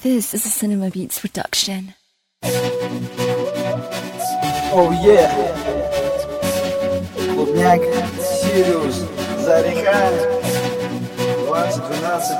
This is a Cinema Beats production. Oh yeah. Клубняк, Сириус, Зариха, 2012.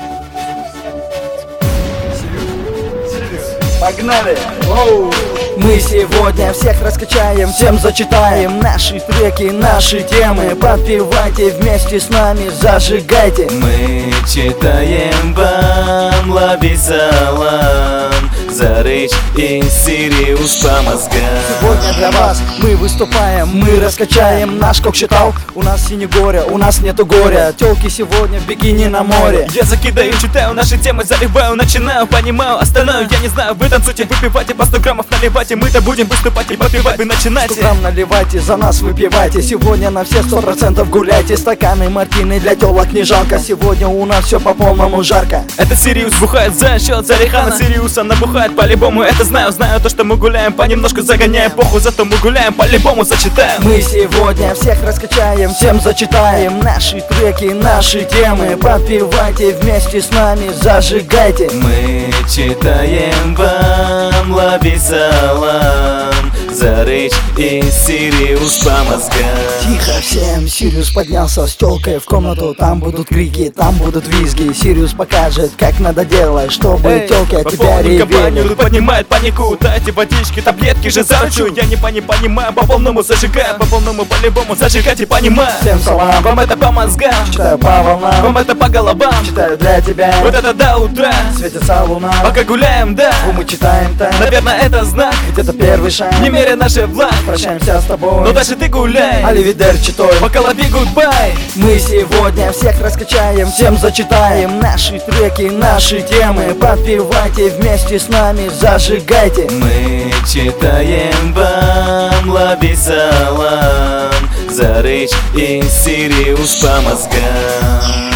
Сириус. Погнали! Оу! Мы сегодня всех раскачаем, всем зачитаем наши треки, наши темы. Подпевайте вместе с нами, зажигайте. Мы читаем вам, лови салам, Зарыч и Сириус по мозгам. Сегодня для вас мы выступаем, мы раскачаем наш кокчитал. У нас синегоря, у нас нету горя. Тёлки сегодня в бикини на море. Я закидаю, читаю наши темы, заливаю, начинаю, понимаю, остальное я не знаю. Вы танцуйте, выпивайте, по 100 граммов наливайте. Мы-то будем выступать и попивать, вы начинайте. 100 грамм наливайте, за нас выпивайте. Сегодня на все 100% гуляйте. Стаканы мартины для тёлок не жалко. Сегодня у нас все по полному жарко. Это Сириус бухает за счет Зарихана. Сириуса набухает по-любому, это знаю. Знаю то, что мы гуляем, понемножку загоняем похуй, зато мы гуляем, по-любому зачитаем. Мы сегодня всех раскачаем, всем зачитаем наши треки, наши темы. Подпевайте вместе с нами, зажигайте. Мы читаем вам, лови салам, Зарыч и Сириус по мозгам. Тихо всем, Сириус поднялся с тёлкой в комнату. Там будут крики, там будут визги. Сириус покажет, как надо делать, чтобы тёлки от тебя ревели. Тут поднимает панику, дайте водички, таблетки же заручу. Я не понимаю, по полному зажигаю, по полному по-любому зажигать и понимаю. Всем салам, вам это по мозгам, читаю по волнам, вам это по головам, читаю для тебя. вот это до утра, светится луна, пока гуляем, да, мы читаем так. наверное это знак, Ведь это первый шаг, не меря наши власть. прощаемся с тобой, но дальше ты гуляй, аливидерчи той, пока лови гудбай. Мы сегодня всех раскачаем, всем зачитаем наши треки, наши темы. Подпевайте вместе с нами, зажигайте. Мы читаем вам, лови салам, Зарыч и Сириус по мозгам.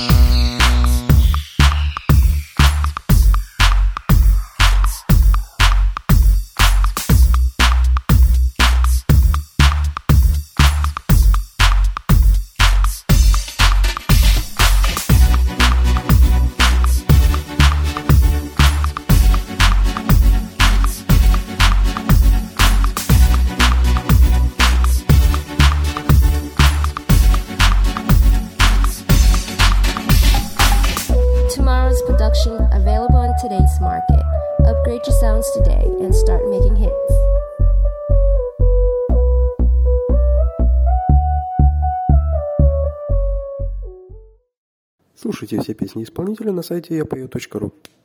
Tomorrow's production available on today's market. Upgrade your sounds today and start making hits. Слушайте все песни исполнителя на сайте yapою.ru.